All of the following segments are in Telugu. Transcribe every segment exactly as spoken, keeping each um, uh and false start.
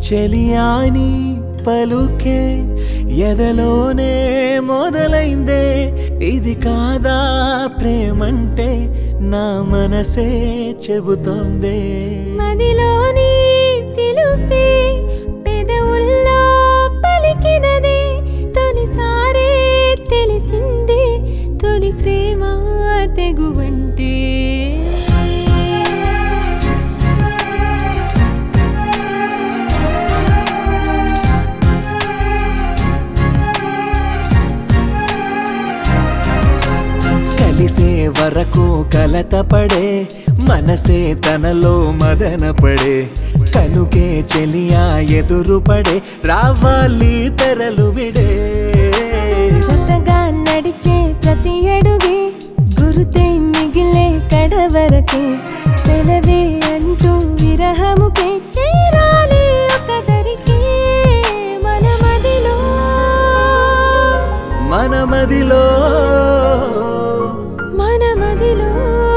చెలియాని పలుకే ఎదలోనే మొదలైందే ఇది కాదా ప్రేమంటే నా మనసే చెబుతోందే మదిలోని పిలుపే పెదవుల్లో పలికినదే తొలిసారే తెలిసిందే తొలి ప్రేమ తెగువంటే కలిసే వరకు కలతపడే మనసే తనలో మదన పడే కనుకే చెలియా ఎదురు పడే రావాలి తెరలు విడే సొంతగా నడిచే ప్రతి అడుగే గురుతే మిగిలే కడవరకే సెలవే అంటూ విరహముకే చేరాలి ఒకదరికి మన మదిలో మన మదిలో మన మదిలో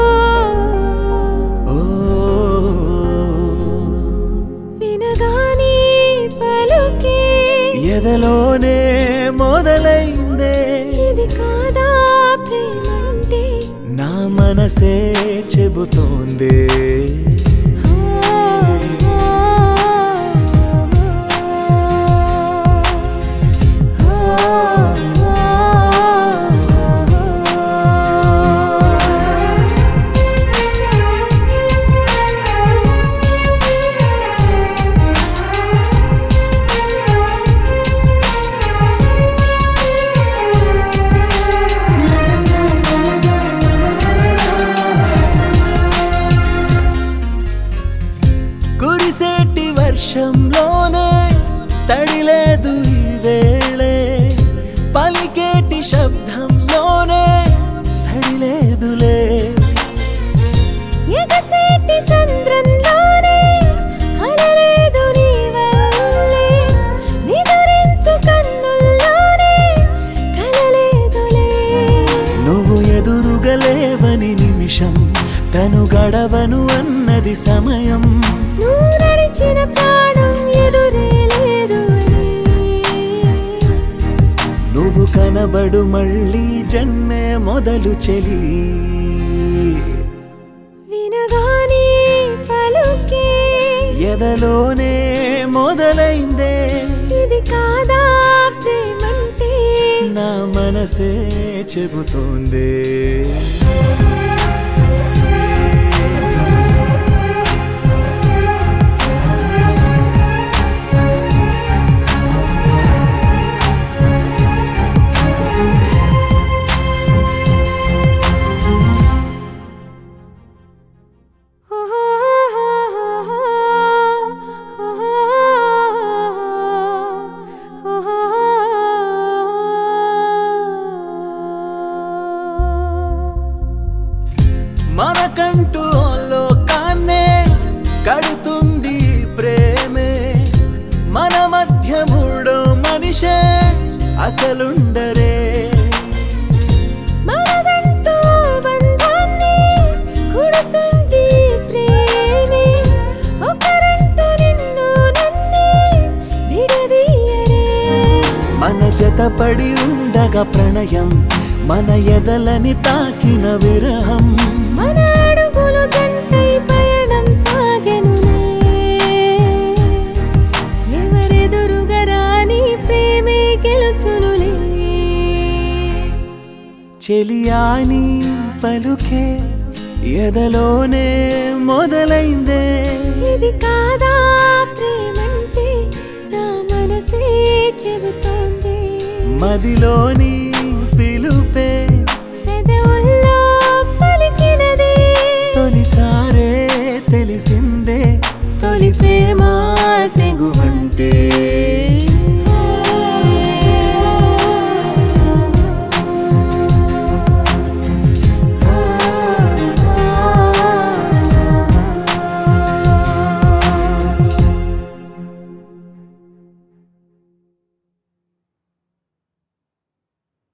ఓ వినగాని పలుకే ఎదలోనే మొదలైందే ఇది కాదా ప్రేమంటే నా మనసే చెబుతోందే కురిసేటి వర్షంలోనే తడిలేదు ఈ వేళే పలికేటి శబ్దంలోనే సడిలేదులే ఎగసేటి సంద్రంలోనే అలలేదు నీ వల్లే నిదురించు కన్నుల్లోనే కలలేదులే నువ్వు ఎదురుగలేవని నిమిషం తను గడవను అన్నది సమయం నువ్వు నడిచిన ప్రాణం ఎదురే లేదు నువ్వు కనబడు మళ్ళీ జన్మే మొదలు చెలి వినగాని పలుకే ఎదలోనే మొదలైందే ఇది కాదా ప్రేమంటే నా మనసే చెబుతోందే మనకంటూ లోకాన్నే కడుతుంది ప్రేమే మన మధ్య మూడో మనిషే అసలుండరే మనదంటూ బంధాన్ని కుడుతుంది ప్రేమే ఒకరంటూ నిన్ను నన్నే విడదీయరే మన జతపడి ఉండగా ప్రణయం మన ఎదలని తాకిన విరహం మన అడుగులు జంటై పయనం సాగెనులే ఎవరెదురుగా రాని ప్రేమే గెలుచునులే చెలియాని పలుకే ఎదలోనే మొదలైందే ఇది కాదా ప్రేమంటే నా మనసే చెబుతోంది మదిలోని పిలుపే పెదవుల్లో పలికినదే తొలిసారే తెలిసిందే తొలి ప్రేమ తెగువంటే